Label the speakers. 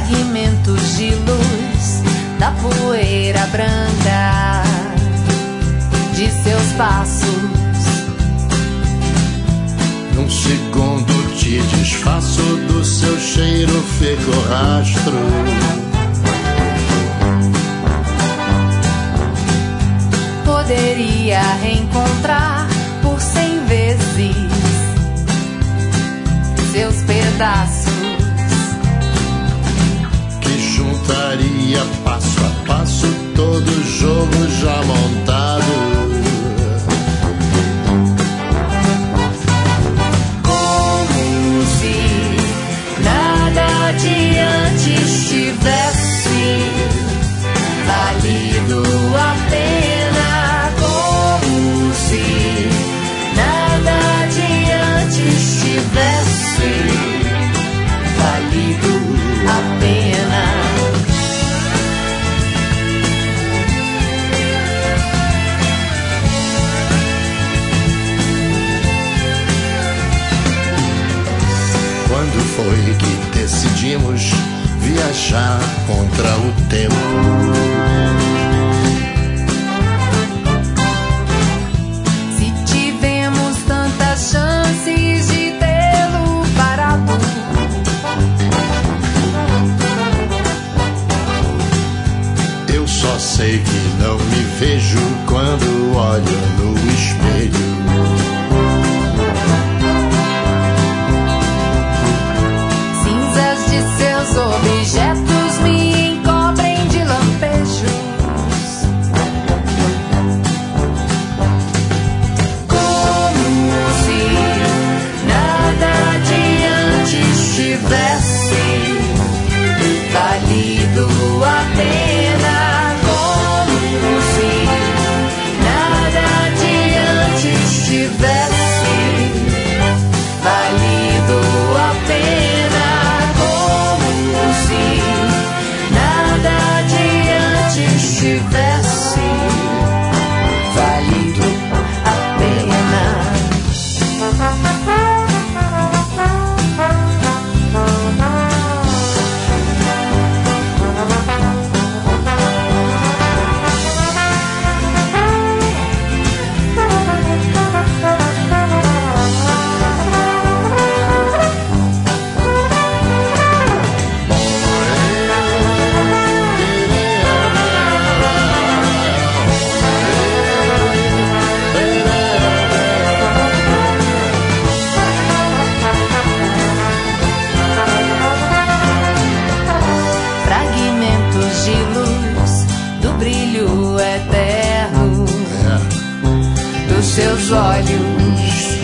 Speaker 1: fragmentos de luz da poeira branca de seus passos.
Speaker 2: Num segundo te desfaço do seu cheiro, fico rastro.
Speaker 1: Poderia reencontrar por 100 vezes seus pedaços,
Speaker 2: que juntaria passo a passo todo o jogo já montado.
Speaker 1: Como se nada de antes tivesse valido a pena. Como se nada de antes tivesse valido a pena.
Speaker 2: Quando foi que decidimos viajar contra o tempo?
Speaker 1: Se tivemos tantas chances de tê-lo parado,
Speaker 2: eu só sei que não me vejo quando olho no espelho.
Speaker 1: cinzas de seus objetos me encobrem de lampejos. Como se nada de antes tivesse valido a pena. Como se nada de antes tivesse valido a pena. Como se nada de antes tivesse valido a pena. Fragmentos de luz do brilho eterno dos seus olhos.